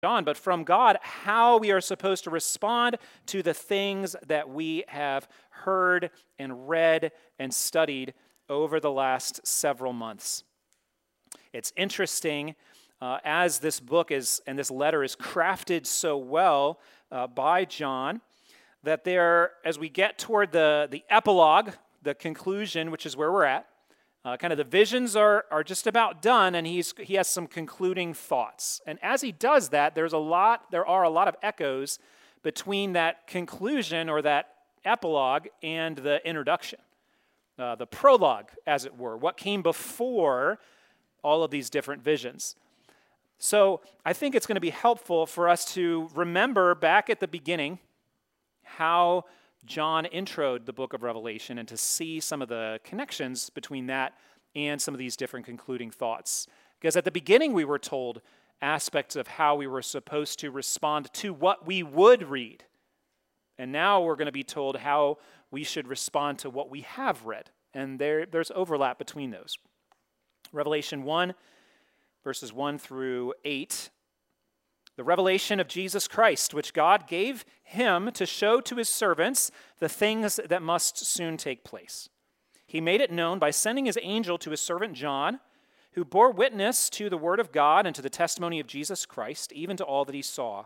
John, but from God, how we are supposed to respond to the things that we have heard and read and studied over the last several months. It's interesting as this book is and this letter is crafted so well by John, that there, as we get toward the epilogue, the conclusion, which is where we're at, kind of the visions are just about done, and he has some concluding thoughts. And as he does that, there are a lot of echoes between that conclusion or that epilogue and the introduction, the prologue, as it were, what came before all of these different visions. So I think it's going to be helpful for us to remember back at the beginning how John introed the book of Revelation and to see some of the connections between that and some of these different concluding thoughts. Because at the beginning we were told aspects of how we were supposed to respond to what we would read. And now we're going to be told how we should respond to what we have read. And there's overlap between those. Revelation 1, verses 1 through 8. The revelation of Jesus Christ, which God gave him to show to his servants the things that must soon take place. He made it known by sending his angel to his servant John, who bore witness to the word of God and to the testimony of Jesus Christ, even to all that he saw.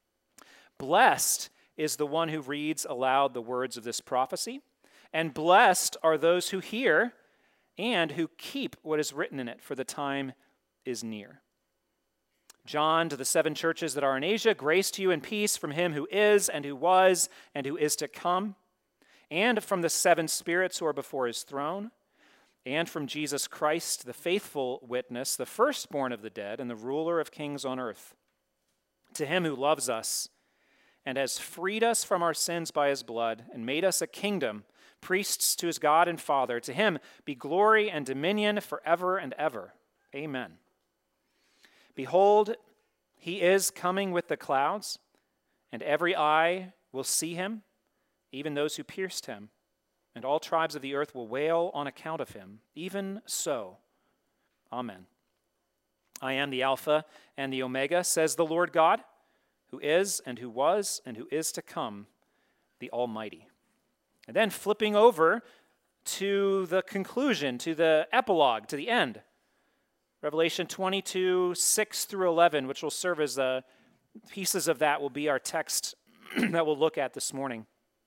Blessed is the one who reads aloud the words of this prophecy, and blessed are those who hear and who keep what is written in it, for the time is near. John, to the 7 churches that are in Asia, grace to you and peace from him who is, and who was, and who is to come, and from the 7 spirits who are before his throne, and from Jesus Christ, the faithful witness, the firstborn of the dead, and the ruler of kings on earth. To him who loves us, and has freed us from our sins by his blood, and made us a kingdom, priests to his God and Father, to him be glory and dominion forever and ever. Amen. Behold, he is coming with the clouds, and every eye will see him, even those who pierced him, and all tribes of the earth will wail on account of him. Even so, amen. I am the Alpha and the Omega, says the Lord God, who is and who was and who is to come, the Almighty. And then flipping over to the conclusion, to the epilogue, to the end. Revelation 22, 6 through 11, which will serve as pieces of that will be our text that we'll look at this morning.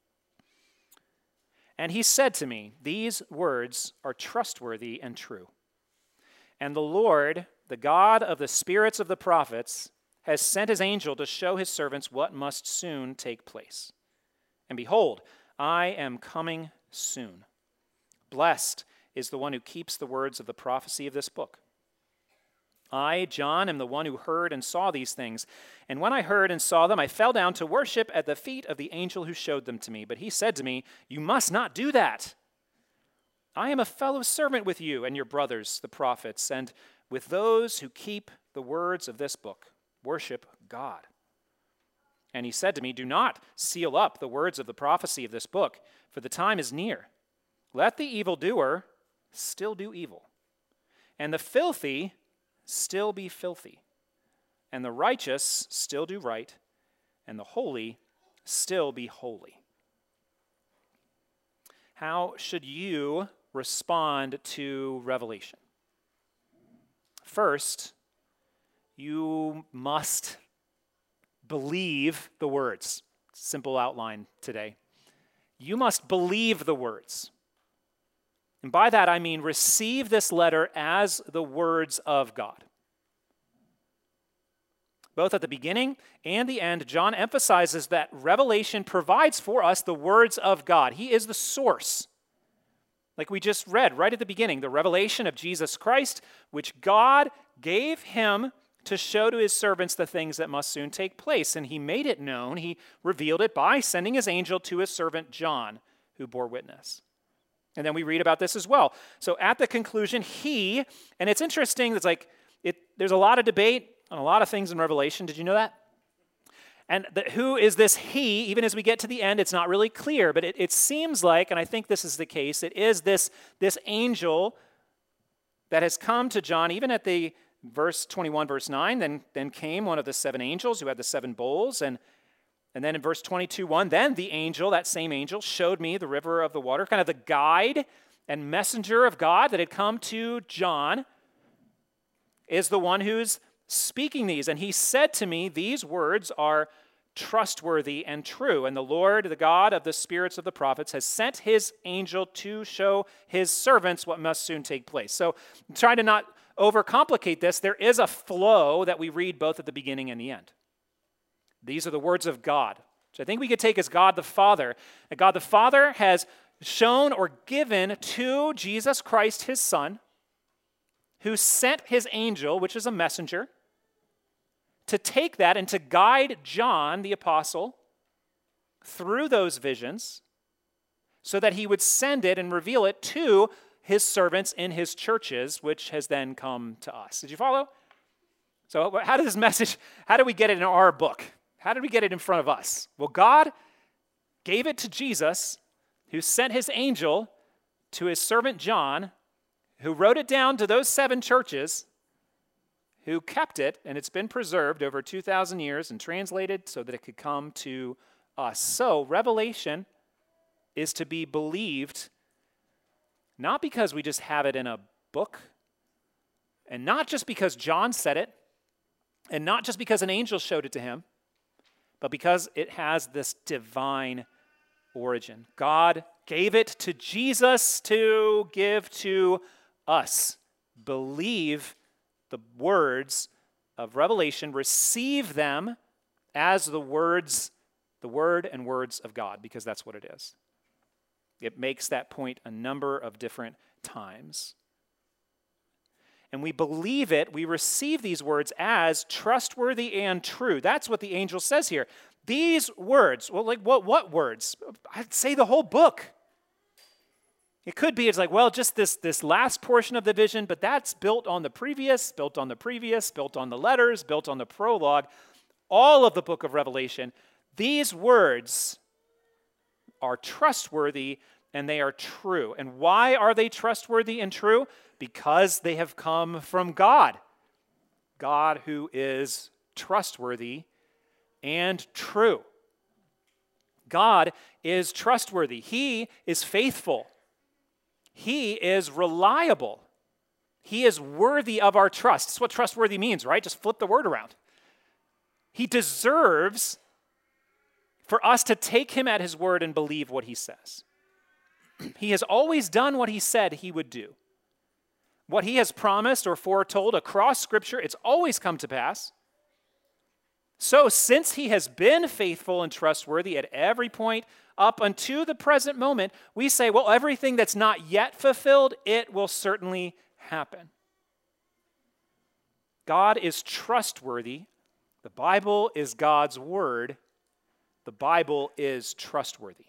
And he said to me, these words are trustworthy and true. And the Lord, the God of the spirits of the prophets, has sent his angel to show his servants what must soon take place. And behold, I am coming soon. Blessed is the one who keeps the words of the prophecy of this book. I, John, am the one who heard and saw these things. And when I heard and saw them, I fell down to worship at the feet of the angel who showed them to me. But he said to me, you must not do that. I am a fellow servant with you and your brothers, the prophets, and with those who keep the words of this book. Worship God. And he said to me, do not seal up the words of the prophecy of this book, for the time is near. Let the evildoer still do evil, and the filthy still be filthy, and the righteous still do right, and the holy still be holy. How should you respond to Revelation? First, you must believe the words. Simple outline today. You must believe the words. And by that I mean receive this letter as the words of God. Both at the beginning and the end, John emphasizes that Revelation provides for us the words of God. He is the source. Like we just read right at the beginning, the revelation of Jesus Christ, which God gave him to show to his servants the things that must soon take place. And he made it known, he revealed it by sending his angel to his servant John, who bore witness. And then we read about this as well. So at the conclusion, and it's interesting, there's a lot of debate on a lot of things in Revelation. Did you know that? And who is this he? Even as we get to the end, it's not really clear, but it seems like, and I think this is the case, it is this angel that has come to John, even at the Verse 21, verse 9, then came one of the seven angels who had the seven bowls, and then in verse 22, 1, then the angel, that same angel, showed me the river of the water, kind of the guide and messenger of God that had come to John, is the one who's speaking these. And he said to me, these words are trustworthy and true. And the Lord, the God of the spirits of the prophets, has sent his angel to show his servants what must soon take place. So I'm trying to not overcomplicate this. There is a flow that we read both at the beginning and the end. These are the words of God, which I think we could take as God the Father. That God the Father has shown or given to Jesus Christ, his Son, who sent his angel, which is a messenger, to take that and to guide John, the apostle, through those visions so that he would send it and reveal it to his servants in his churches, which has then come to us. Did you follow? So how does this message, how do we get it in our book? How did we get it in front of us? Well, God gave it to Jesus, who sent his angel to his servant John, who wrote it down to those seven churches, who kept it, and it's been preserved over 2,000 years and translated so that it could come to us. So Revelation is to be believed not because we just have it in a book, and not just because John said it, and not just because an angel showed it to him, but because it has this divine origin. God gave it to Jesus to give to us. Believe the words of Revelation, receive them as the word and words of God, because that's what it is. It makes that point a number of different times. And we believe it, we receive these words as trustworthy and true. That's what the angel says here. These words, well, like what words? I'd say the whole book. It could be, it's like, well, just this last portion of the vision, but that's built on the previous, built on the previous, built on the letters, built on the prologue. All of the book of Revelation, these words are trustworthy and they are true. And why are they trustworthy and true? Because they have come from God. God who is trustworthy and true. God is trustworthy. He is faithful. He is reliable. He is worthy of our trust. That's what trustworthy means, right? Just flip the word around. He deserves for us to take him at his word and believe what he says. He has always done what he said he would do. What he has promised or foretold across Scripture, it's always come to pass. So since he has been faithful and trustworthy at every point up until the present moment, we say, well, everything that's not yet fulfilled, it will certainly happen. God is trustworthy. The Bible is God's word. The Bible is trustworthy.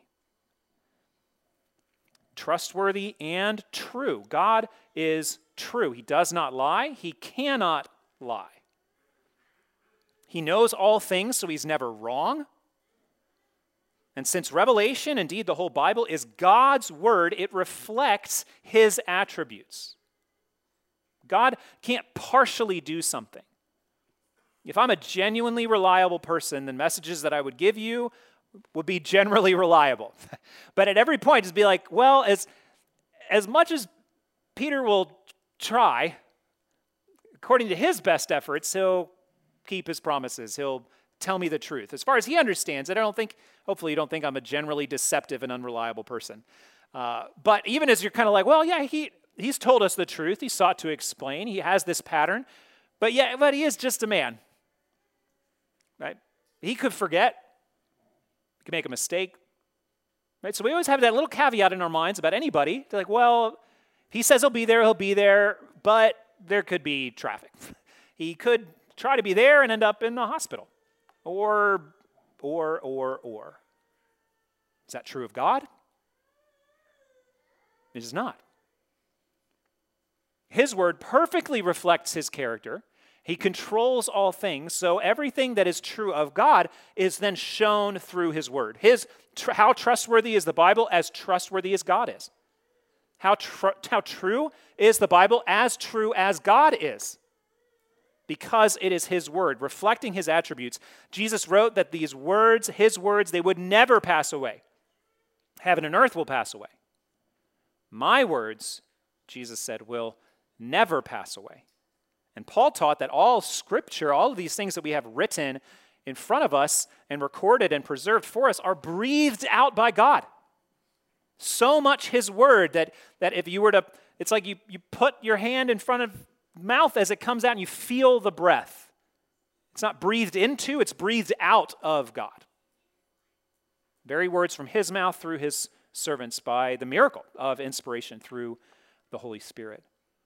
Trustworthy and true. God is true. He does not lie. He cannot lie. He knows all things, so he's never wrong. And since Revelation, indeed the whole Bible, is God's word, it reflects his attributes. God can't partially do something. If I'm a genuinely reliable person, then messages that I would give you would be generally reliable. But at every point, just be like, well, as much as Peter will try, according to his best efforts, he'll keep his promises. He'll tell me the truth. As far as he understands it, hopefully you don't think I'm a generally deceptive and unreliable person. But even as you're kind of like, well, yeah, he's told us the truth. He sought to explain. He has this pattern. But he is just a man. Right? He could forget. He could make a mistake. Right? So we always have that little caveat in our minds about anybody. They're like, well, he says he'll be there, but there could be traffic. He could try to be there and end up in the hospital. Or. Is that true of God? It is not. His word perfectly reflects his character. He controls all things, so everything that is true of God is then shown through his word. How trustworthy is the Bible? As trustworthy as God is. How true is the Bible? As true as God is. because it is his word, reflecting his attributes. Jesus wrote that these words, his words, they would never pass away. Heaven and earth will pass away. My words, Jesus said, will never pass away. And Paul taught that all Scripture, all of these things that we have written in front of us and recorded and preserved for us are breathed out by God. So much his word that if you were to, it's like you put your hand in front of mouth as it comes out and you feel the breath. It's not breathed into, it's breathed out of God. Very words from his mouth through his servants by the miracle of inspiration through the Holy Spirit.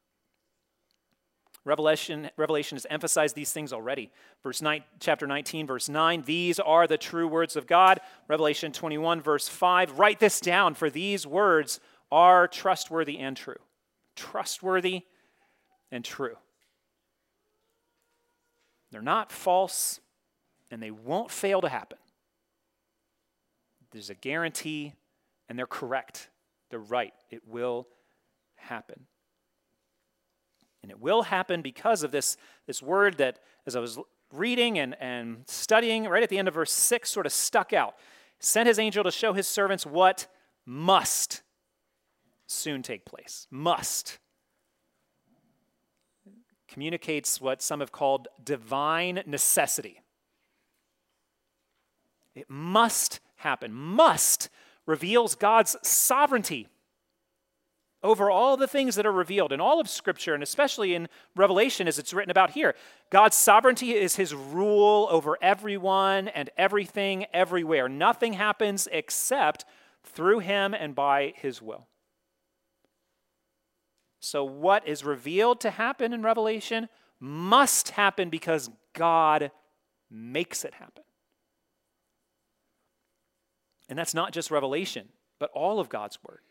Revelation has emphasized these things already. Chapter 19, verse 9, these are the true words of God. Revelation 21, verse 5, write this down, for these words are trustworthy and true. Trustworthy and true. They're not false, and they won't fail to happen. There's a guarantee, and they're correct. They're right. It will happen. And it will happen because of this word that, as I was reading and studying, right at the end of verse 6, sort of stuck out. Sent his angel to show his servants what must soon take place. Must. Communicates what some have called divine necessity. It must happen. Must reveals God's sovereignty over all the things that are revealed in all of Scripture, and especially in Revelation as it's written about here. God's sovereignty is his rule over everyone and everything everywhere. Nothing happens except through him and by his will. So what is revealed to happen in Revelation must happen because God makes it happen. And that's not just Revelation, but all of God's word.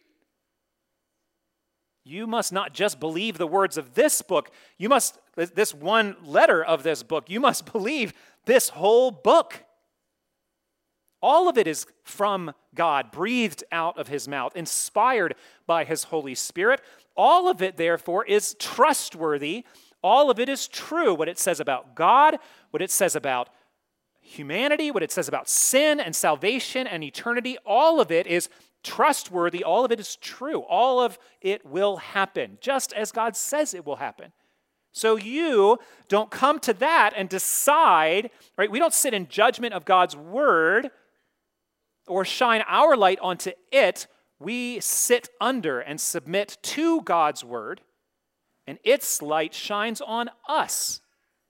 You must not just believe the words of this book. This one letter of this book. You must believe this whole book. All of it is from God, breathed out of his mouth, inspired by his Holy Spirit. All of it, therefore, is trustworthy. All of it is true. What it says about God, what it says about humanity, what it says about sin and salvation and eternity, all of it is trustworthy, all of it is true, all of it will happen, just as God says it will happen. So you don't come to that and decide, right? We don't sit in judgment of God's word or shine our light onto it. We sit under and submit to God's word, and its light shines on us.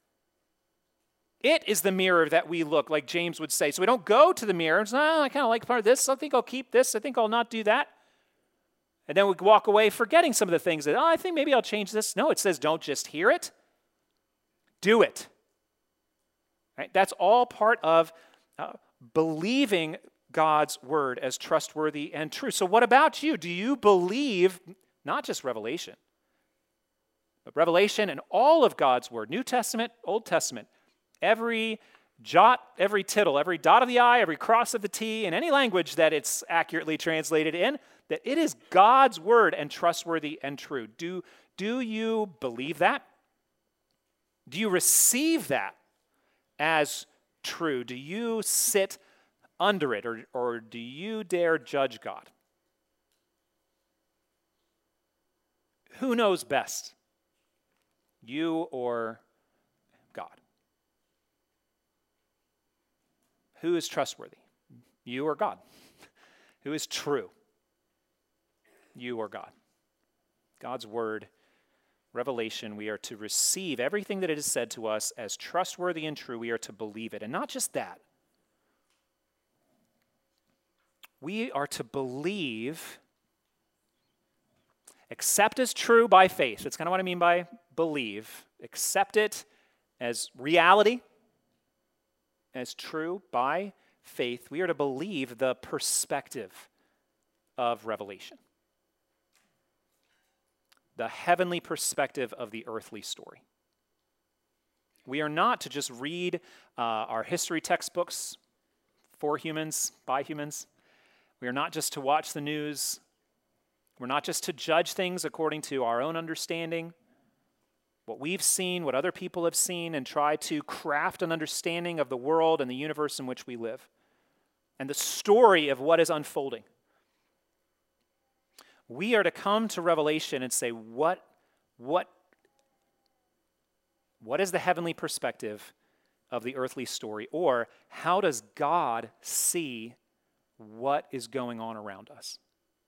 It is the mirror that we look, like James would say. So we don't go to the mirror and say, I kind of like part of this. I think I'll keep this. I think I'll not do that. And then we walk away forgetting some of the things that, I think maybe I'll change this. No, it says don't just hear it. Do it. Right? That's all part of believing God's word as trustworthy and true. So what about you? Do you believe not just Revelation, but Revelation and all of God's word, New Testament, Old Testament, every jot, every tittle, every dot of the I, every cross of the T, in any language that it's accurately translated in, that it is God's word and trustworthy and true. Do you believe that? Do you receive that as true? Do you sit under it, or do you dare judge God? Who knows best? You or God? Who is trustworthy? You or God? Who is true? You or God? God's word, Revelation, we are to receive everything that it is said to us as trustworthy and true. We are to believe it. And not just that. We are to believe, accept as true by faith. That's kind of what I mean by believe. Accept it as reality, as true by faith. We are to believe the perspective of Revelation, the heavenly perspective of the earthly story. We are not to just read our history textbooks for humans, by humans. We are not just to watch the news. We're not just to judge things according to our own understanding. what we've seen, what other people have seen, and try to craft an understanding of the world and the universe in which we live and the story of what is unfolding. We are to come to Revelation and say, what is the heavenly perspective of the earthly story? Or how does God see what is going on around us?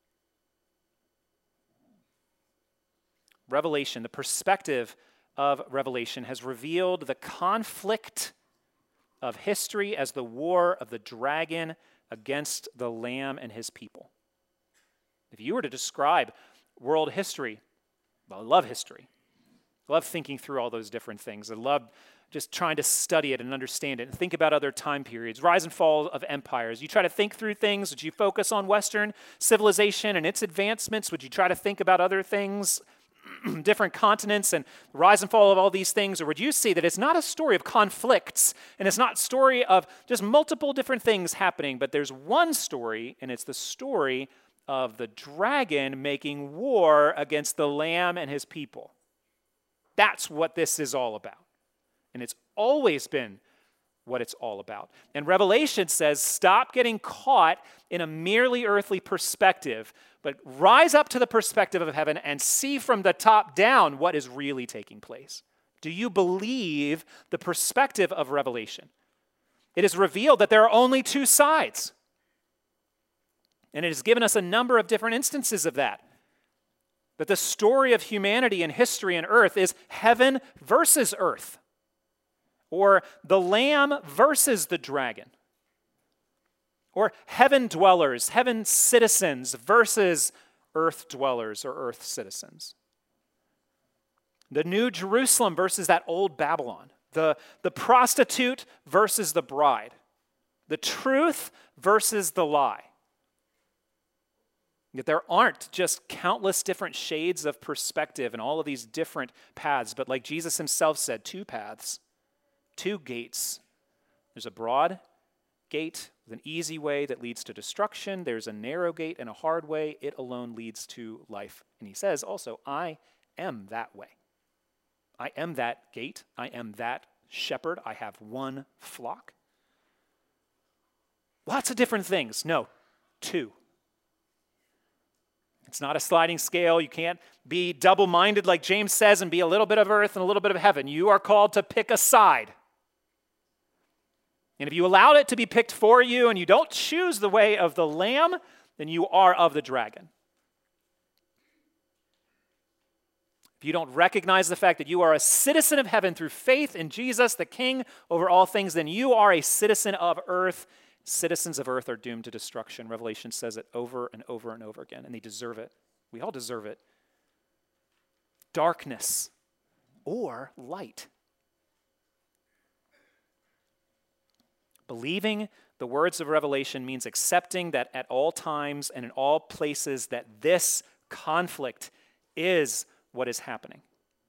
Revelation, the perspective of Revelation, has revealed the conflict of history as the war of the dragon against the Lamb and his people. If you were to describe world history, well, I love history. I love thinking through all those different things. I love just trying to study it and understand it and think about other time periods, rise and fall of empires. You try to think through things. Would you focus on Western civilization and its advancements? Would you try to think about other things, different continents and rise and fall of all these things? Or would you see that it's not a story of conflicts and it's not a story of just multiple different things happening, but there's one story, and it's the story of the dragon making war against the Lamb and his people. That's what this is all about. And it's always been what it's all about. And Revelation says, stop getting caught in a merely earthly perspective, but rise up to the perspective of heaven and see from the top down what is really taking place. Do you believe the perspective of Revelation? It is revealed that there are only two sides. And it has given us a number of different instances of that. But the story of humanity and history and earth is heaven versus earth, or the Lamb versus the dragon, or heaven dwellers, heaven citizens versus earth dwellers or earth citizens. The New Jerusalem versus that old Babylon, the prostitute versus the bride, the truth versus the lie. Yet there aren't just countless different shades of perspective and all of these different paths, but like Jesus himself said, two paths, two gates. There's a broad gate with an easy way that leads to destruction. There's a narrow gate and a hard way. It alone leads to life. And he says also, I am that way. I am that gate. I am that shepherd. I have one flock. Lots of different things. No, two. It's not a sliding scale. You can't be double-minded like James says and be a little bit of earth and a little bit of heaven. You are called to pick a side. And if you allowed it to be picked for you and you don't choose the way of the Lamb, then you are of the dragon. If you don't recognize the fact that you are a citizen of heaven through faith in Jesus, the King over all things, then you are a citizen of earth. Citizens of earth are doomed to destruction. Revelation says it over and over and over again, and they deserve it. We all deserve it. Darkness or light. Believing the words of Revelation means accepting that at all times and in all places that this conflict is what is happening.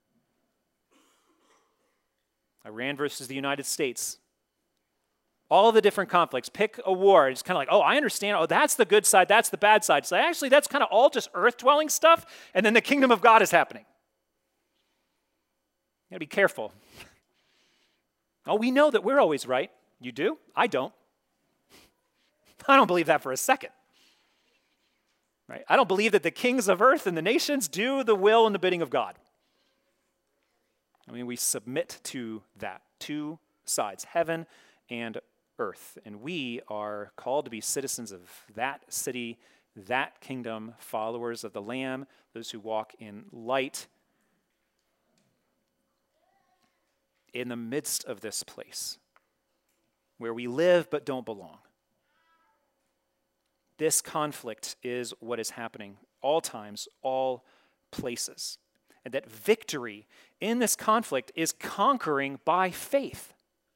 Iran versus the United States. All the different conflicts. Pick a war. It's kind of like, oh, I understand. Oh, that's the good side. That's the bad side. So actually, that's kind of all just earth-dwelling stuff. And then the kingdom of God is happening. You got to be careful. Oh, we know that we're always right. You do? I don't. I don't believe that for a second. Right? I don't believe that the kings of earth and the nations do the will and the bidding of God. I mean, we submit to that. Two sides, heaven and earth. And we are called to be citizens of that city, that kingdom, followers of the Lamb, those who walk in light in the midst of this place where we live but don't belong. This conflict is what is happening all times, all places. And that victory in this conflict is conquering by faith.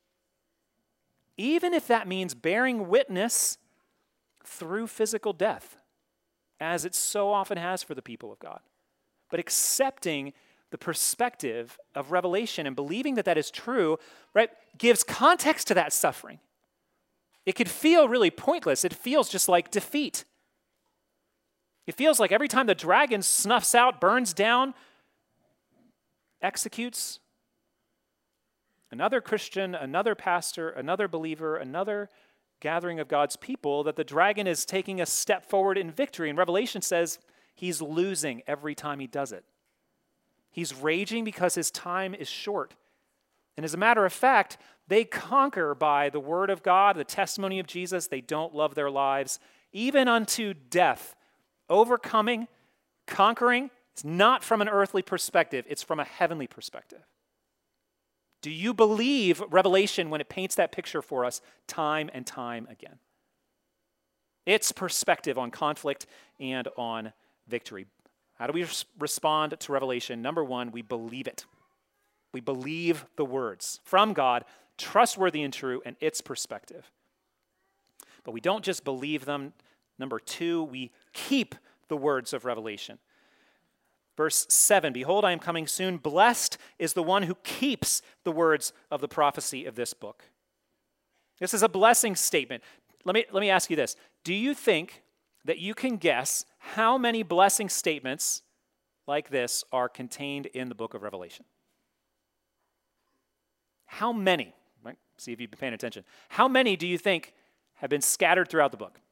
Even if that means bearing witness through physical death, as it so often has for the people of God. But accepting the perspective of Revelation and believing that that is true, right, gives context to that suffering. It could feel really pointless. It feels just like defeat. It feels like every time the dragon snuffs out, burns down, executes another Christian, another pastor, another believer, another gathering of God's people, that the dragon is taking a step forward in victory. And Revelation says he's losing every time he does it. He's raging because his time is short. And as a matter of fact, they conquer by the word of God, the testimony of Jesus. They don't love their lives, even unto death. Overcoming, conquering, it's not from an earthly perspective, it's from a heavenly perspective. Do you believe Revelation when it paints that picture for us time and time again? Its perspective on conflict and on victory. How do we respond to Revelation? Number one, we believe it. We believe the words from God, trustworthy and true, and its perspective. But we don't just believe them. Number two, we keep the words of Revelation. Verse 7, behold, I am coming soon. Blessed is the one who keeps the words of the prophecy of this book. This is a blessing statement. Let me ask you this. Do you think that you can guess how many blessing statements like this are contained in the book of Revelation? How many? Right? See if you've been paying attention. How many do you think have been scattered throughout the book?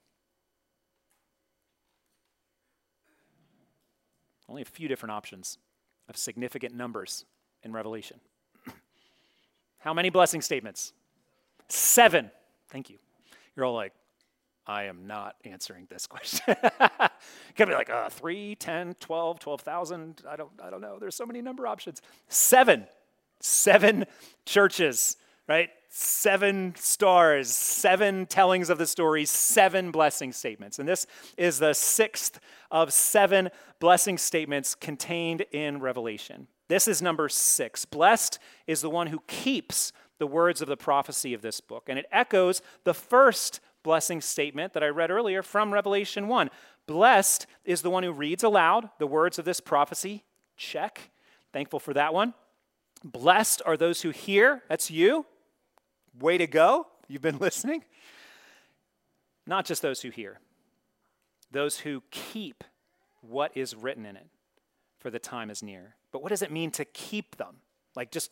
Only a few different options of significant numbers in Revelation. How many blessing statements? 7. Thank you. You're all like, I am not answering this question. Could be like 3, 10, 12, 12,000. I don't know. There's so many number options. 7 churches, right? 7 stars, 7 tellings of the story, 7 blessing statements. And this is the 6th of 7 blessing statements contained in Revelation. This is number 6. Blessed is the one who keeps the words of the prophecy of this book. And it echoes the first blessing statement that I read earlier from Revelation 1. Blessed is the one who reads aloud the words of this prophecy. Check. Thankful for that one. Blessed are those who hear. That's you. Way to go. You've been listening. Not just those who hear. Those who keep what is written in it, for the time is near. But what does it mean to keep them? Just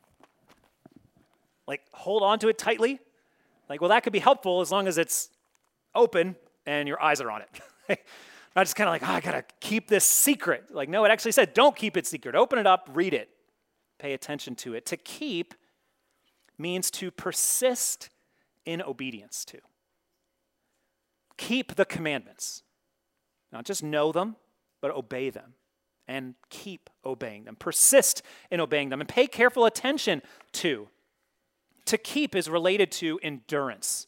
hold on to it tightly? Well, that could be helpful as long as it's open and your eyes are on it. Not just kind of I got to keep this secret. No, it actually said, don't keep it secret. Open it up, read it. Pay attention to it. To keep means to persist in obedience to. Keep the commandments. Not just know them, but obey them. And keep obeying them. Persist in obeying them. And pay careful attention to. To keep is related to endurance.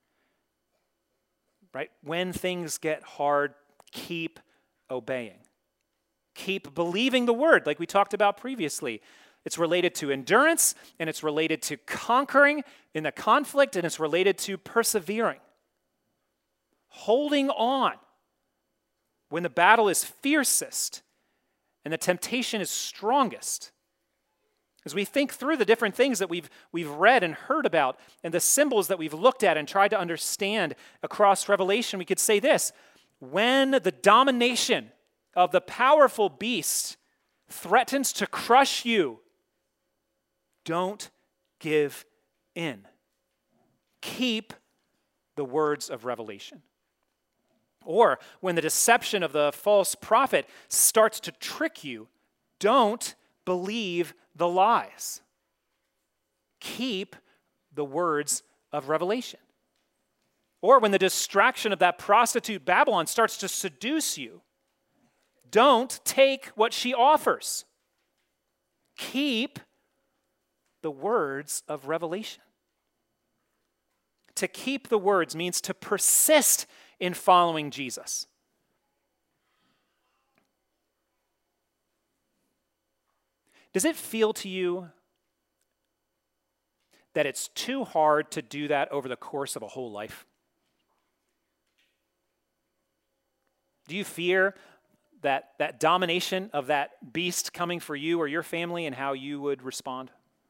Right? When things get hard, keep obeying. Keep believing the word, like we talked about previously. It's related to endurance, and it's related to conquering in the conflict, and it's related to persevering. Holding on when the battle is fiercest and the temptation is strongest. As we think through the different things that we've read and heard about and the symbols that we've looked at and tried to understand across Revelation, we could say this: when the domination of the powerful beast threatens to crush you, don't give in. Keep the words of Revelation. Or when the deception of the false prophet starts to trick you, don't believe the lies. Keep the words of Revelation. Or when the distraction of that prostitute Babylon starts to seduce you, don't take what she offers. Keep the words of Revelation. To keep the words means to persist in following Jesus. Does it feel to you that it's too hard to do that over the course of a whole life? Do you fear that domination of that beast coming for you or your family and how you would respond?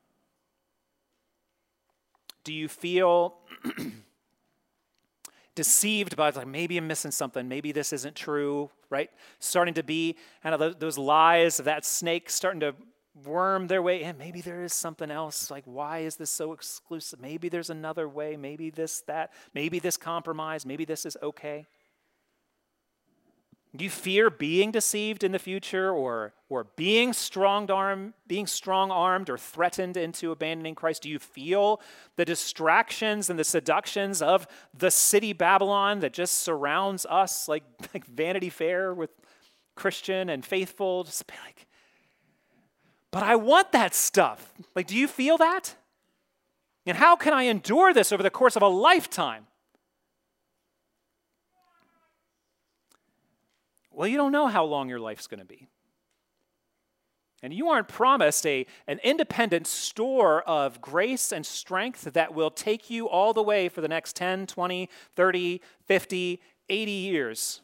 Do you feel deceived by maybe I'm missing something, maybe this isn't true, right? Starting to be kind of those lies of that snake starting to worm their way in. Maybe there is something else. Like, why is this so exclusive? Maybe there's another way. Maybe this, that. Maybe this compromise. Maybe this is okay. Do you fear being deceived in the future or being strong-armed or threatened into abandoning Christ? Do you feel the distractions and the seductions of the city Babylon that just surrounds us like Vanity Fair with Christian and faithful? Just be like, but I want that stuff. Like, do you feel that? And how can I endure this over the course of a lifetime? Well, you don't know how long your life's going to be. And you aren't promised an independent store of grace and strength that will take you all the way for the next 10, 20, 30, 50, 80 years.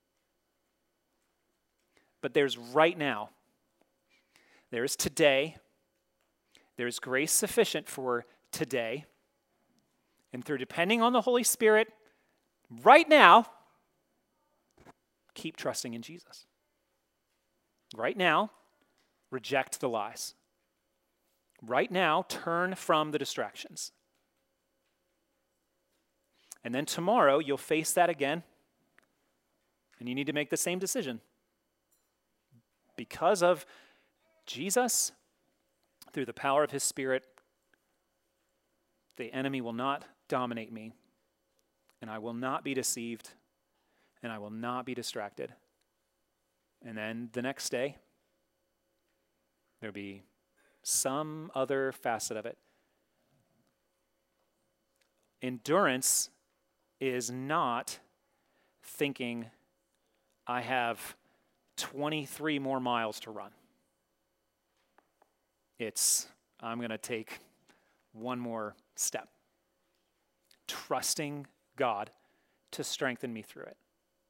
But there's right now. There's today. There's grace sufficient for today. And through depending on the Holy Spirit, right now, keep trusting in Jesus. Right now, reject the lies. Right now, turn from the distractions. And then tomorrow, you'll face that again, and you need to make the same decision. Because of Jesus, through the power of his Spirit, the enemy will not dominate me, and I will not be deceived, and I will not be distracted. And then the next day, there'll be some other facet of it. Endurance is not thinking, I have 23 more miles to run. It's, I'm going to take one more step. Trusting God to strengthen me through it.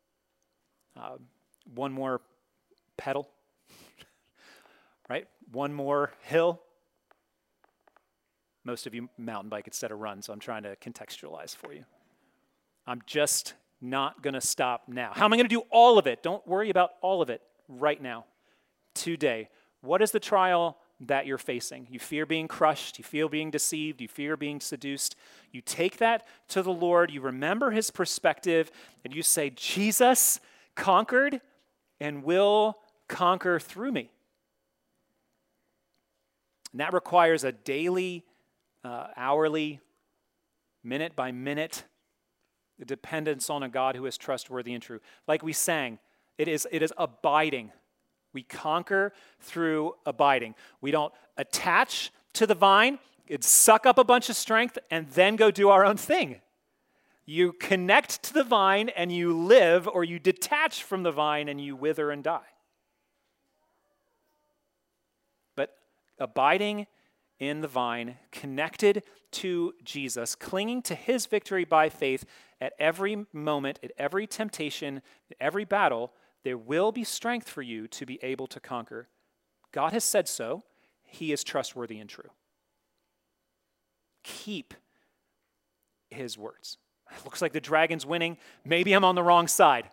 One more pedal, right? One more hill. Most of you mountain bike instead of run, so I'm trying to contextualize for you. I'm just not going to stop now. How am I going to do all of it? Don't worry about all of it right now, today. What is the trial that you're facing? You fear being crushed. You feel being deceived. You fear being seduced. You take that to the Lord. You remember his perspective, and you say, Jesus conquered and will conquer through me. And that requires a daily, hourly, minute by minute dependence on a God who is trustworthy and true. Like we sang, it is abiding. We conquer through abiding. We don't attach to the vine, suck up a bunch of strength, and then go do our own thing. You connect to the vine and you live, or you detach from the vine and you wither and die. But abiding in the vine, connected to Jesus, clinging to his victory by faith at every moment, at every temptation, at every battle, there will be strength for you to be able to conquer. God has said so. He is trustworthy and true. Keep his words. It looks like the dragon's winning. Maybe I'm on the wrong side.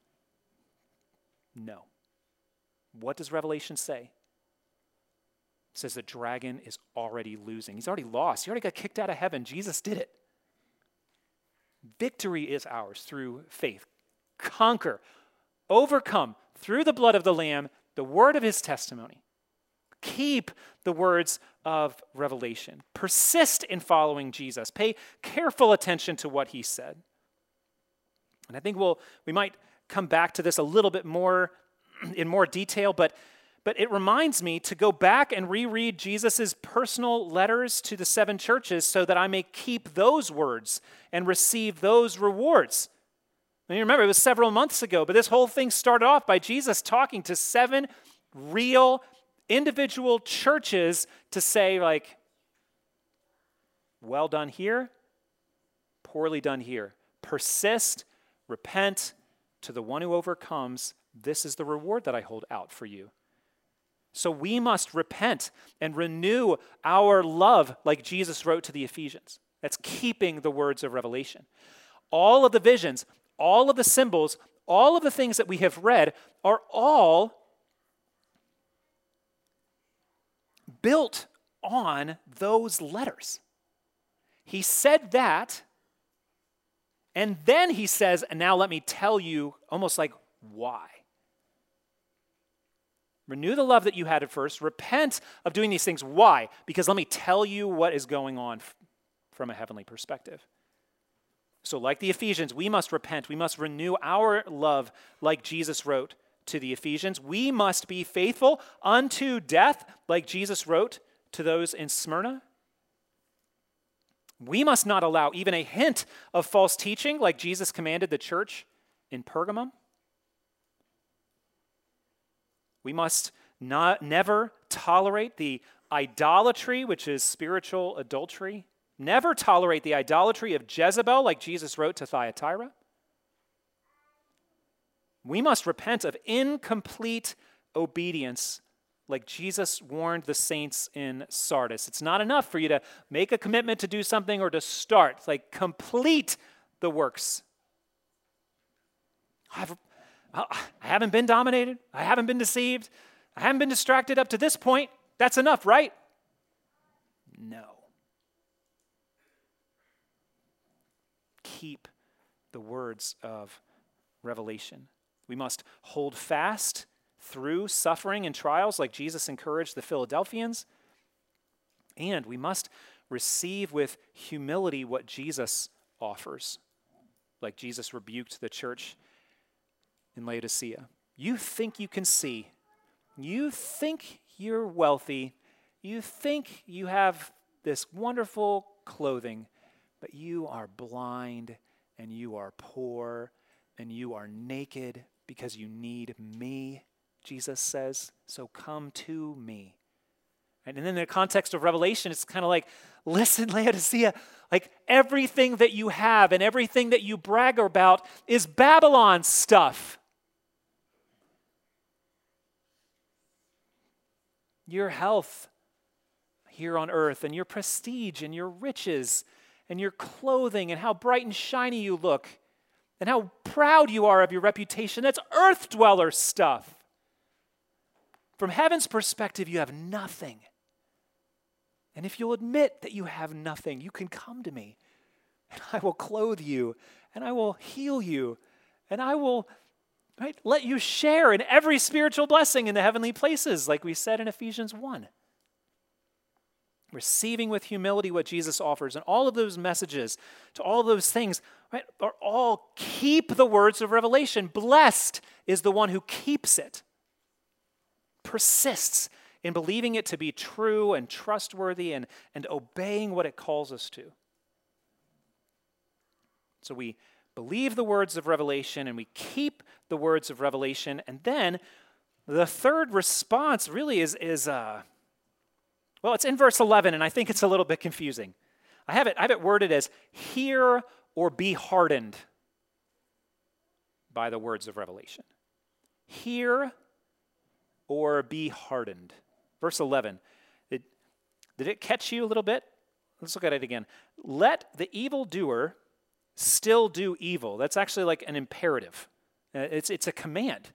No. What does Revelation say? It says the dragon is already losing. He's already lost. He already got kicked out of heaven. Jesus did it. Victory is ours through faith. Conquer, overcome through the blood of the Lamb, the word of his testimony. Keep the words of Revelation. Persist in following Jesus. Pay careful attention to what he said. And I think we might come back to this a little bit more in more detail, but it reminds me to go back and reread Jesus' personal letters to the 7 churches so that I may keep those words and receive those rewards. And you remember, it was several months ago, but this whole thing started off by Jesus talking to 7 real individual churches to say, like, well done here, poorly done here. Persist, repent, to the one who overcomes. This is the reward that I hold out for you. So we must repent and renew our love like Jesus wrote to the Ephesians. That's keeping the words of Revelation. All of the visions, all of the symbols, all of the things that we have read are all built on those letters. He said that, and then he says, and now let me tell you, almost like, why. Renew the love that you had at first. Repent of doing these things. Why? Because let me tell you what is going on from a heavenly perspective. So like the Ephesians, we must repent. We must renew our love like Jesus wrote to the Ephesians. We must be faithful unto death like Jesus wrote to those in Smyrna. We must not allow even a hint of false teaching like Jesus commanded the church in Pergamum. We must never tolerate the idolatry, which is spiritual adultery. Never tolerate the idolatry of Jezebel, like Jesus wrote to Thyatira. We must repent of incomplete obedience, like Jesus warned the saints in Sardis. It's not enough for you to make a commitment to do something or to start. It's like, complete the works. I haven't been dominated. I haven't been deceived. I haven't been distracted up to this point. That's enough, right? No. Keep the words of Revelation. We must hold fast through suffering and trials like Jesus encouraged the Philadelphians. And we must receive with humility what Jesus offers, like Jesus rebuked the church in Laodicea. You think you can see. You think you're wealthy. You think you have this wonderful clothing, but you are blind and you are poor and you are naked because you need me, Jesus says. So come to me. And then in the context of Revelation, it's kind of like, listen, Laodicea, like everything that you have and everything that you brag about is Babylon stuff. Your health here on earth and your prestige and your riches and your clothing and how bright and shiny you look and how proud you are of your reputation, that's earth dweller stuff. From heaven's perspective, you have nothing. And if you'll admit that you have nothing, you can come to me and I will clothe you and I will heal you and I will let you share in every spiritual blessing in the heavenly places, like we said in Ephesians 1. Receiving with humility what Jesus offers, and all of those messages to all those things, are all keep the words of Revelation. Blessed is the one who keeps it, persists in believing it to be true and trustworthy and obeying what it calls us to. So we believe the words of Revelation and we keep the words of Revelation. And then the third response really is it's in verse 11, and I think it's a little bit confusing. I have it worded as, hear or be hardened by the words of Revelation. Hear or be hardened. Verse 11, did it catch you a little bit? Let's look at it again. Let the evildoer still do evil. That's actually like an imperative. It's a command.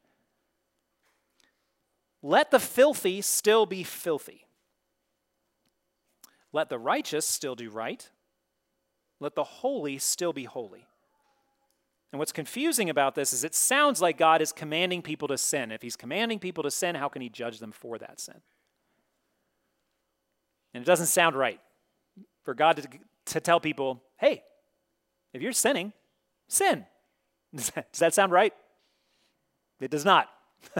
Let the filthy still be filthy. Let the righteous still do right. Let the holy still be holy. And what's confusing about this is it sounds like God is commanding people to sin. If he's commanding people to sin, how can he judge them for that sin? And it doesn't sound right for God to tell people, hey, if you're sinning, sin. Does that sound right? It does not.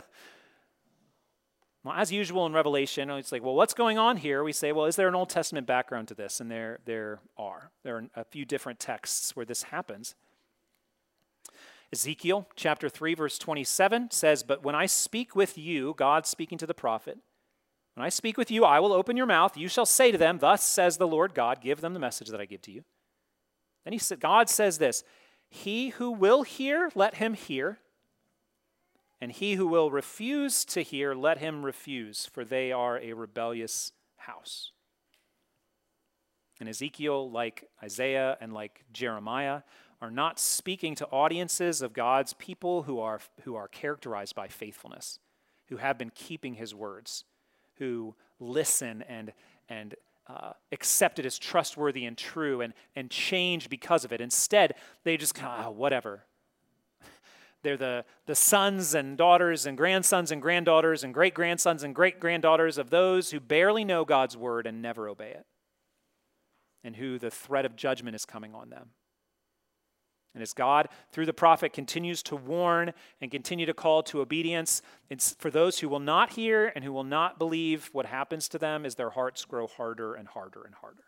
Well, as usual in Revelation, it's like, well, what's going on here? We say, well, is there an Old Testament background to this? And there are. There are a few different texts where this happens. Ezekiel chapter 3, verse 27 says, but when I speak with you, God speaking to the prophet, when I speak with you, I will open your mouth. You shall say to them, thus says the Lord God, give them the message that I give to you. Then God says this, he who will hear, let him hear. And he who will refuse to hear, let him refuse, for they are a rebellious house. And Ezekiel, like Isaiah and like Jeremiah, are not speaking to audiences of God's people who are characterized by faithfulness, who have been keeping his words, who listen and accept it as trustworthy and true and change because of it. Instead, they just kind of, whatever. They're the sons and daughters and grandsons and granddaughters and great-grandsons and great-granddaughters of those who barely know God's word and never obey it, and who the threat of judgment is coming on them. And as God, through the prophet, continues to warn and continue to call to obedience, it's for those who will not hear and who will not believe, what happens to them is their hearts grow harder and harder and harder.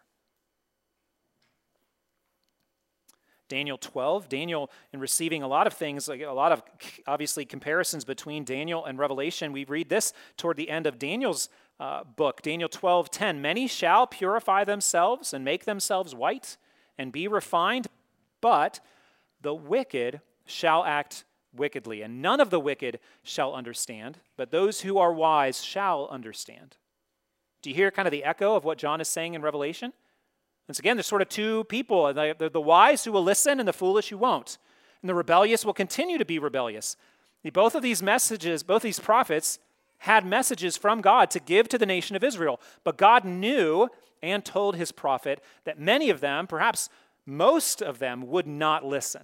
Daniel 12, Daniel, in receiving a lot of things, like a lot of, obviously, comparisons between Daniel and Revelation. We read this toward the end of Daniel's book, Daniel 12:10. Many shall purify themselves and make themselves white and be refined, but the wicked shall act wickedly, and none of the wicked shall understand, but those who are wise shall understand. Do you hear kind of the echo of what John is saying in Revelation? Once again, there's sort of two people. They're the wise who will listen and the foolish who won't. And the rebellious will continue to be rebellious. Both of these messages, both these prophets, had messages from God to give to the nation of Israel. But God knew and told his prophet that many of them, perhaps most of them, would not listen.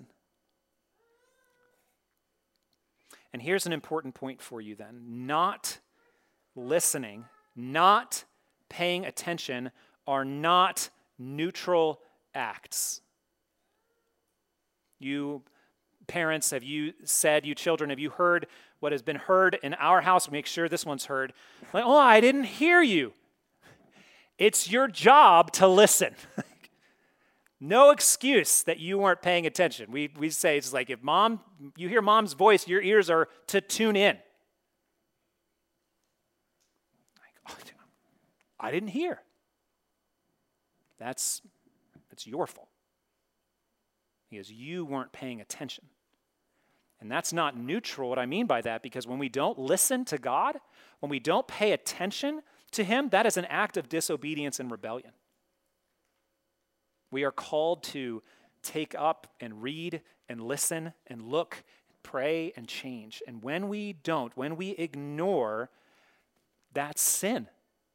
And here's an important point for you then. Not listening, not paying attention are not neutral acts. You parents, have you said, you children, have you heard what has been heard in our house? Make sure this one's heard. Like, oh, I didn't hear you. It's your job to listen. No excuse that you weren't paying attention. We say it's like if you hear mom's voice, your ears are to tune in. Like, oh, I didn't hear. That's your fault. Because you weren't paying attention. And that's not neutral, what I mean by that, because when we don't listen to God, when we don't pay attention to him, that is an act of disobedience and rebellion. We are called to take up and read and listen and look, pray and change. And when we don't, when we ignore, that's sin.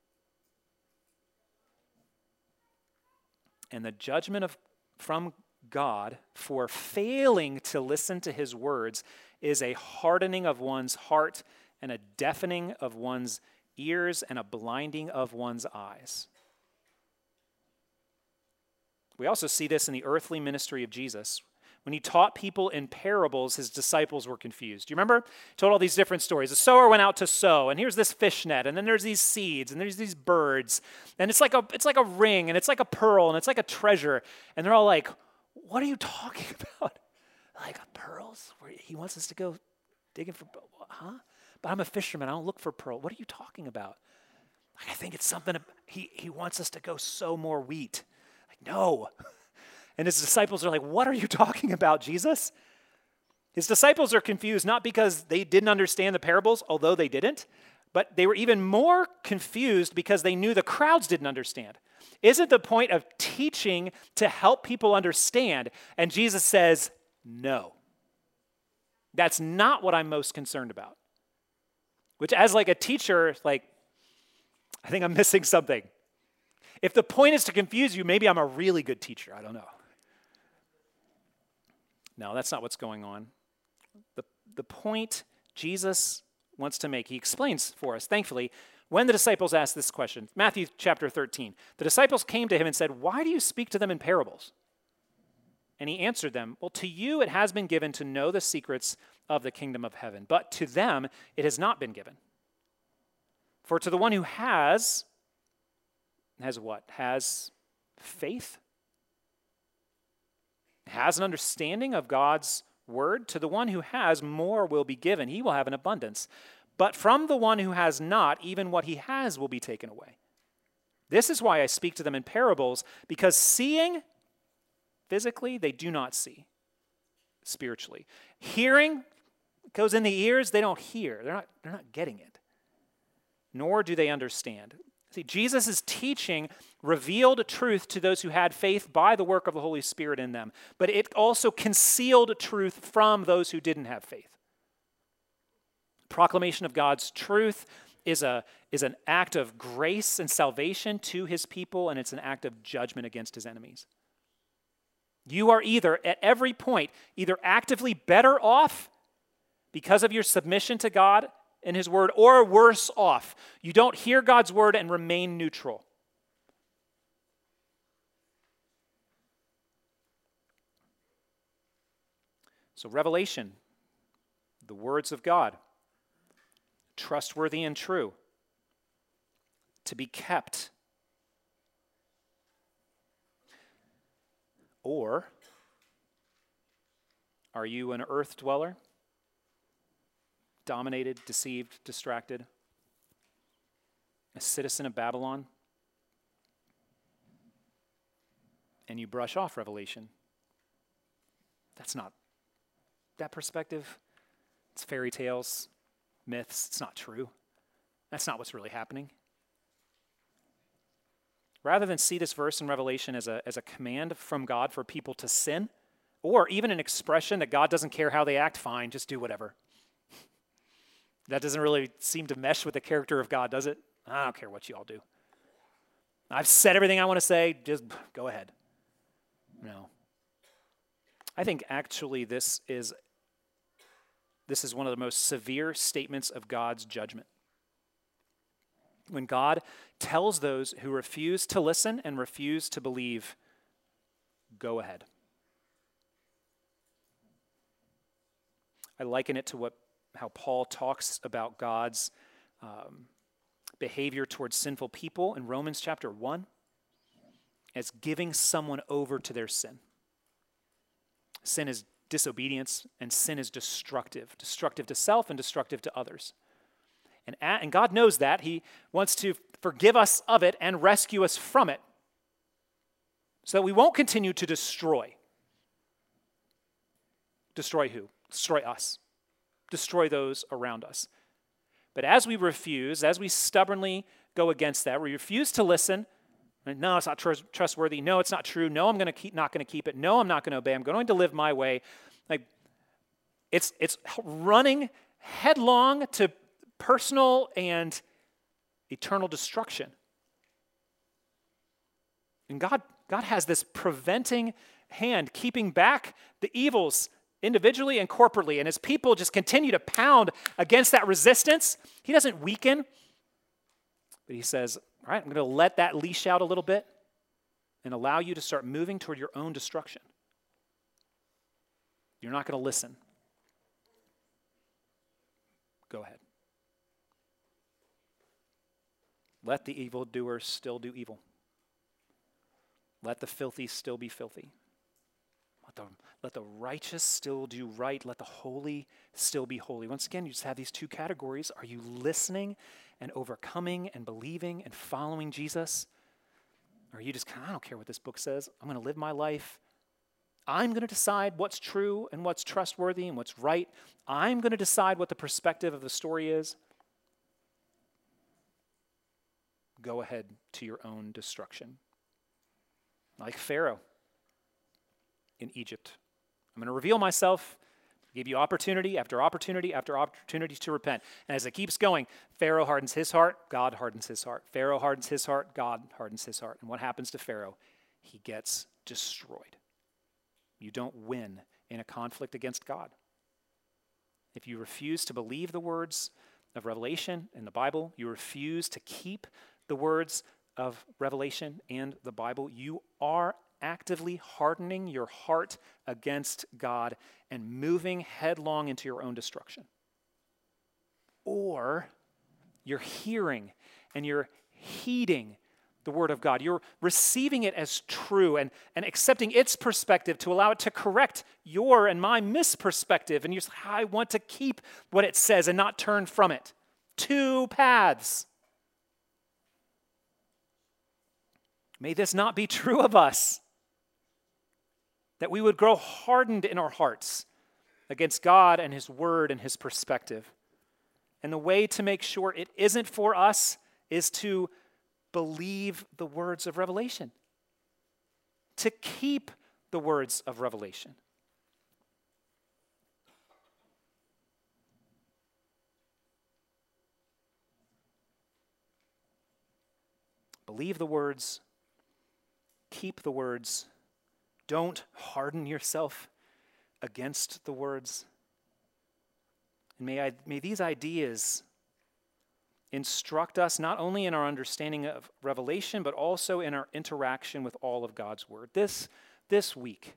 And the judgment from God for failing to listen to his words is a hardening of one's heart and a deafening of one's ears and a blinding of one's eyes. We also see this in the earthly ministry of Jesus. When he taught people in parables, his disciples were confused. Do you remember? He told all these different stories. A sower went out to sow, and here's this fish net, and then there's these seeds, and there's these birds, and it's like a ring, and it's like a pearl, and it's like a treasure. And they're all like, what are you talking about? Like, pearls? He wants us to go digging for, huh? But I'm a fisherman. I don't look for pearl. What are you talking about? I think it's something, he wants us to go sow more wheat. Like, no. And his disciples are like, what are you talking about, Jesus? His disciples are confused, not because they didn't understand the parables, although they didn't, but they were even more confused because they knew the crowds didn't understand. Isn't the point of teaching to help people understand? And Jesus says, no. That's not what I'm most concerned about. Which, as like a teacher, like, I think I'm missing something. If the point is to confuse you, maybe I'm a really good teacher. I don't know. No, that's not what's going on. The point Jesus wants to make, he explains for us, thankfully, when the disciples asked this question. Matthew chapter 13. The disciples came to him and said, why do you speak to them in parables? And he answered them, well, to you it has been given to know the secrets of the kingdom of heaven, but to them it has not been given. For to the one who has what? Has faith? Has an understanding of God's word? To the one who has, more will be given. He will have an abundance. But from the one who has not, even what he has will be taken away. This is why I speak to them in parables, because seeing physically, they do not see spiritually. Hearing goes in the ears, they don't hear. They're not getting it. Nor do they understand. See, Jesus' teaching revealed truth to those who had faith by the work of the Holy Spirit in them, but it also concealed truth from those who didn't have faith. Proclamation of God's truth is an act of grace and salvation to his people, and it's an act of judgment against his enemies. You are either, at every point, either actively better off because of your submission to God and his word, or worse off. You don't hear God's word and remain neutral. So revelation, the words of God, trustworthy and true, to be kept. Or are you an earth dweller? Dominated, deceived, distracted? A citizen of Babylon? And you brush off revelation. That's not that perspective. It's fairy tales, myths. It's not true. That's not what's really happening. Rather than see this verse in Revelation as a command from God for people to sin, or even an expression that God doesn't care how they act, fine, just do whatever. That doesn't really seem to mesh with the character of God, does it? I don't care what you all do. I've said everything I want to say, just go ahead. No. I think actually this is one of the most severe statements of God's judgment. When God tells those who refuse to listen and refuse to believe, go ahead. I liken it to how Paul talks about God's behavior towards sinful people in Romans chapter 1 as giving someone over to their sin. Sin is disobedience, and sin is destructive to self and destructive to others. And God knows that. He wants to forgive us of it and rescue us from it so that we won't continue to destroy. Destroy who? Destroy us. Destroy those around us. But as we refuse, as we stubbornly go against that, we refuse to listen. No, it's not trustworthy. No, it's not true. No, I'm not going to keep it. No, I'm not going to obey. I'm going to live my way. Like it's running headlong to personal and eternal destruction. And God has this preventing hand, keeping back the evils individually and corporately. And as people just continue to pound against that resistance, he doesn't weaken, but he says, all right, I'm going to let that leash out a little bit and allow you to start moving toward your own destruction. You're not going to listen. Go ahead. Let the evildoers still do evil. Let the filthy still be filthy. Let the righteous still do right. Let the holy still be holy. Once again, you just have these two categories. Are you listening and overcoming and believing and following Jesus? Or are you just I don't care what this book says. I'm going to live my life. I'm going to decide what's true and what's trustworthy and what's right. I'm going to decide what the perspective of the story is. Go ahead to your own destruction. Like Pharaoh in Egypt. I'm going to reveal myself, give you opportunity after opportunity after opportunity to repent. And as it keeps going, Pharaoh hardens his heart, God hardens his heart. Pharaoh hardens his heart, God hardens his heart. And what happens to Pharaoh? He gets destroyed. You don't win in a conflict against God. If you refuse to believe the words of Revelation in the Bible, you refuse to keep the words of Revelation and the Bible, you are actively hardening your heart against God and moving headlong into your own destruction. Or you're hearing and you're heeding the word of God. You're receiving it as true and accepting its perspective to allow it to correct your and my misperspective. And you're like, I want to keep what it says and not turn from it. Two paths. May this not be true of us. That we would grow hardened in our hearts against God and his word and his perspective. And the way to make sure it isn't for us is to believe the words of Revelation. To keep the words of Revelation. Believe the words. Keep the words. Don't harden yourself against the words. And may these ideas instruct us not only in our understanding of Revelation, but also in our interaction with all of God's Word. This week,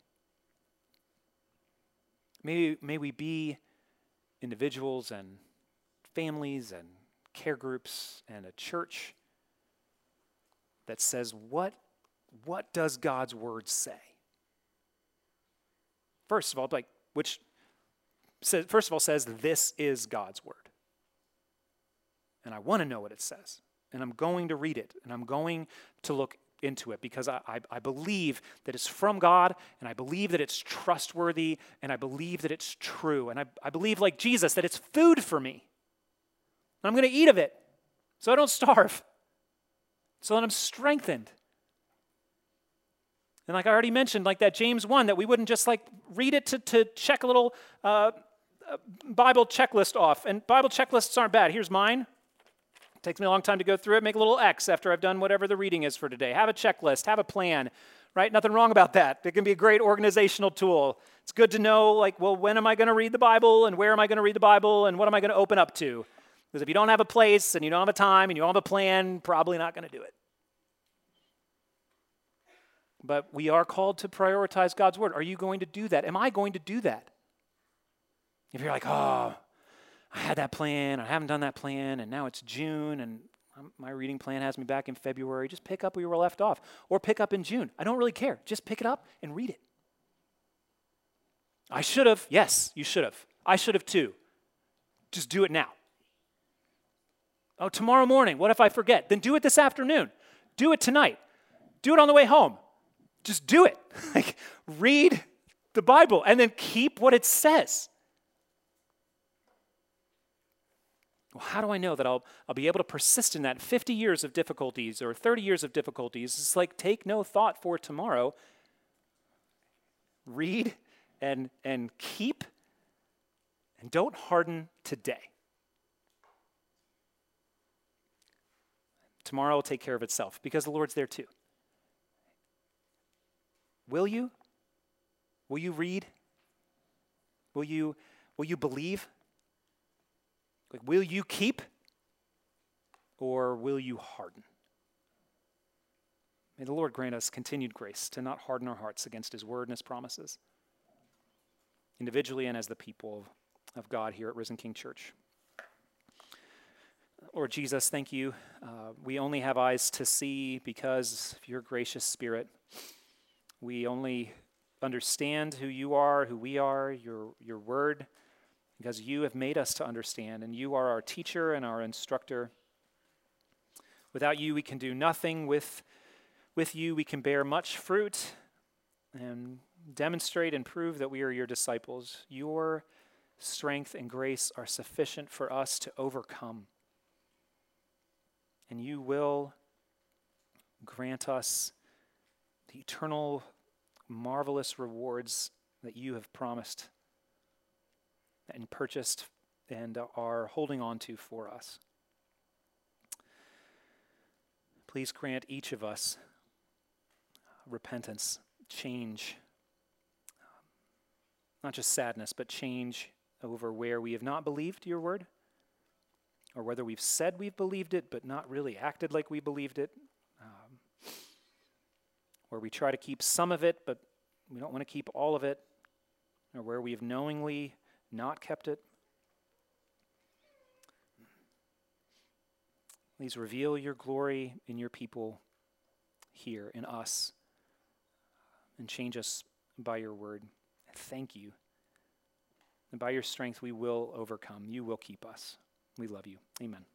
may we be individuals and families and care groups and a church that says, what does God's Word say? First of all, says, this is God's Word. And I want to know what it says. And I'm going to read it. And I'm going to look into it because I believe that it's from God, and I believe that it's trustworthy, and I believe that it's true. And I believe, like Jesus, that it's food for me. And I'm going to eat of it so I don't starve, so that I'm strengthened. And like I already mentioned, like that James 1, that we wouldn't just like read it to check a little Bible checklist off. And Bible checklists aren't bad. Here's mine. Takes me a long time to go through it. Make a little X after I've done whatever the reading is for today. Have a checklist. Have a plan, right? Nothing wrong about that. It can be a great organizational tool. It's good to know, like, well, when am I going to read the Bible, and where am I going to read the Bible, and what am I going to open up to? Because if you don't have a place, and you don't have a time, and you don't have a plan, probably not going to do it. But we are called to prioritize God's Word. Are you going to do that? Am I going to do that? If you're like, oh, I had that plan, I haven't done that plan, and now it's June, and my reading plan has me back in February. Just pick up where you were left off, or pick up in June. I don't really care. Just pick it up and read it. I should have. Yes, you should have. I should have too. Just do it now. Oh, tomorrow morning, what if I forget? Then do it this afternoon. Do it tonight. Do it on the way home. Just do it. Like, read the Bible and then keep what it says. Well, how do I know that I'll be able to persist in that 50 years of difficulties or 30 years of difficulties? It's like, take no thought for tomorrow. Read and keep, and don't harden today. Tomorrow will take care of itself because the Lord's there too. Will you? Will you read? Will you believe? Like, will you keep? Or will you harden? May the Lord grant us continued grace to not harden our hearts against His word and His promises, individually and as the people of God here at Risen King Church. Lord Jesus, thank you. We only have eyes to see because of your gracious Spirit. We only understand who you are, who we are, your word, because you have made us to understand, and you are our teacher and our instructor. Without you, we can do nothing. With you, we can bear much fruit and demonstrate and prove that we are your disciples. Your strength and grace are sufficient for us to overcome. And you will grant us the eternal, marvelous rewards that you have promised and purchased and are holding on to for us. Please grant each of us repentance, change, not just sadness, but change over where we have not believed your word, or whether we've said we've believed it but not really acted like we believed it, where we try to keep some of it but we don't want to keep all of it, or where we have knowingly not kept it. Please reveal your glory in your people here, in us, and change us by your word. Thank you. And by your strength we will overcome. You will keep us. We love you. Amen.